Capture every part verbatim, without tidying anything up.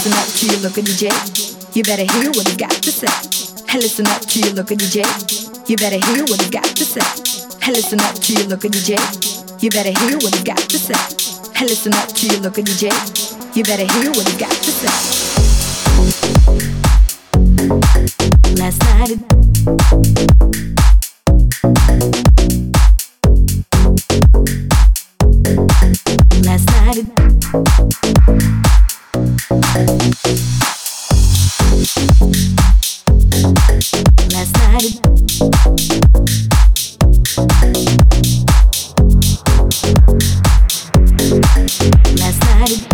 listen up to your local D J. You better hear what he's got to say. Hey, listen up to your local D J. You better hear what he's got to say. Hey, listen up to your local D J. You better hear what he's got to say. Hey, listen up to your local D J. You better hear what he's got to say. Last night it Last night it Last night it Last night it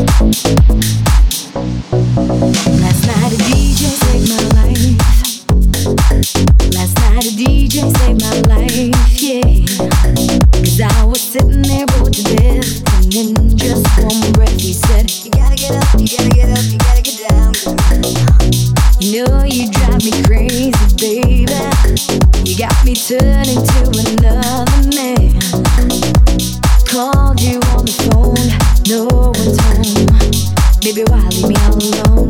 Last night a D J saved my life. Last night a D J saved my life, yeah. Cause I was sitting there bored to death, and in just one breath he said, you gotta get up, you gotta get up, you gotta get down. You know you drive me crazy, baby. You got me turning to another man. Called you on the phone, no one's home. Baby, why leave me all alone?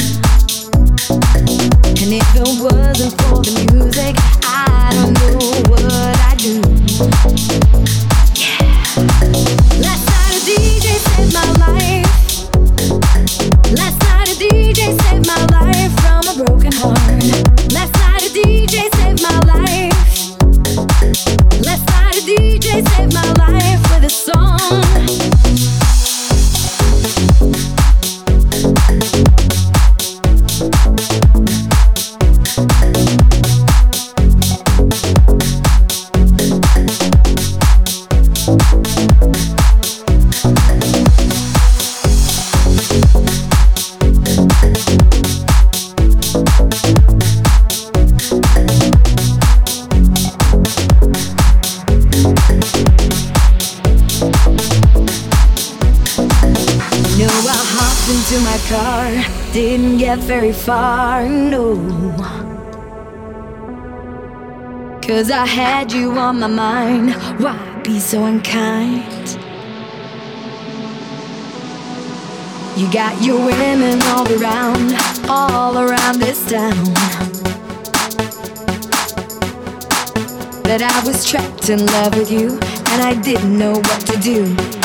And if it wasn't for the music, I don't know what I'd do. Yeah. Last night a D J saved my life. Last night a D J saved my life from a broken heart. Last night a D J saved my life. Last night a D J saved my life with a song. Into my car, didn't get very far, no. Cause I had you on my mind, why be so unkind? You got your women all around, all around this town. But I was trapped in love with you, and I didn't know what to do.